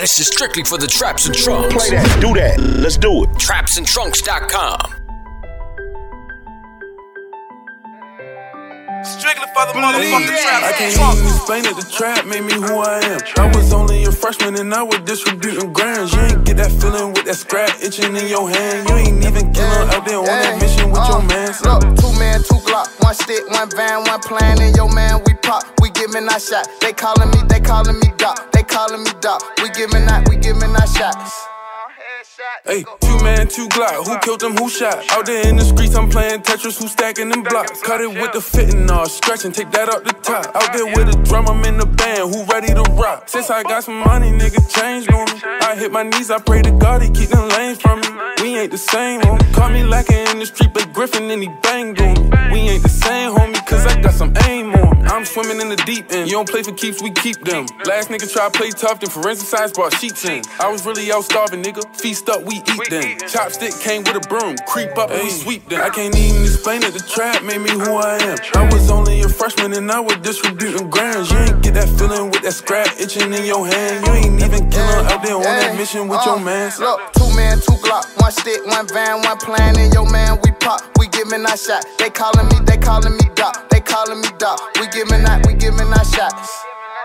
This is strictly for the Traps and Trunks. Play that, do that, let's do it. TrapsandTrunks.com. Strictly for the motherfucking Traps I can't even explain it, the trap made me who I am. I was only a freshman and I was distributing grams. You ain't get that feeling with that scrap itching in your hand. You ain't even killing out there on that mission with your man. Look, 2 men, 2 Glock, 1 stick, 1 van, 1 plan, and yo man, we pop, we giving our shot. They calling me Doc, they calling me Doc. We giving our shots. Hey, 2 man, 2 Glock, who killed them, who shot? Out there in the streets, I'm playing Tetris, who stacking them blocks? Cut it with the fitting, stretching, take that up the top. Out there with a drum, I'm in the band, who ready to rock? Since I got some money, nigga, changed on me. I hit my knees, I pray to God, he keep them lanes from me. We ain't the same, homie. Caught me lacking in the street, but Griffin, and he banged on me. We ain't the same, homie, cause I got some aim on me. I'm swimming in the deep end, you don't play for keeps, we keep them. Last nigga try to play tough, then forensic science brought sheets in. I was really out starving, nigga, feast up, we eat them. Chopstick came with a broom, creep up and we sweep them. I can't even explain it, the trap made me who I am. I was only a freshman and I was distributing grams. You ain't get that feeling with that scrap itching in your hand. You ain't even killing out there on that mission with your man. Look, 2 men, 2 Glock, 1 stick, 1 van, 1 plan, and yo man, we pop, we giving our shot. They calling me Doc, they calling me Doc. We giving our shots.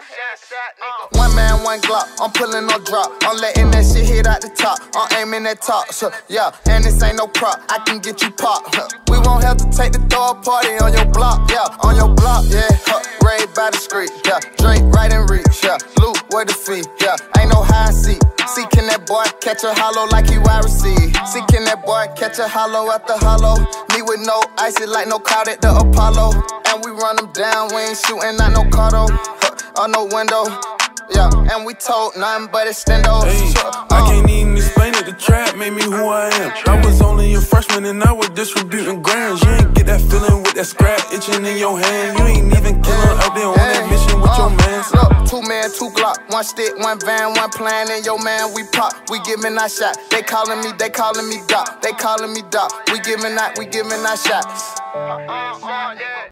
1 man, 1 Glock, I'm pulling no drop. I'm letting that shit hit out the top. I'm aiming that top, so yeah, and this ain't no prop. I can get you popped. We won't have to take the throw a party on your block, yeah, on your block, yeah. Raid by the street, yeah. Drake right in reach, yeah. Loot where the feet, yeah. Ain't no high seat. See, can that boy catch a hollow like he wide receive? See, can that boy catch a hollow after hollow? Me with no icy like no cloud at the Apollo. And we run them down, we ain't shooting at no cardo or no window. Yeah, and we told nothing but extendos. I can't even explain it, the trap made me who I am. I was only a freshman and I was distributing grams. You ain't get that feeling with that scrap itching in your hand. You ain't even killing out there on that mission with your man. Look, 2 men, 2 Glock, 1 stick, 1 van, 1 plan, and yo man, we pop, we giving our shot. They calling me Doc, they calling me Doc. We giving our shots.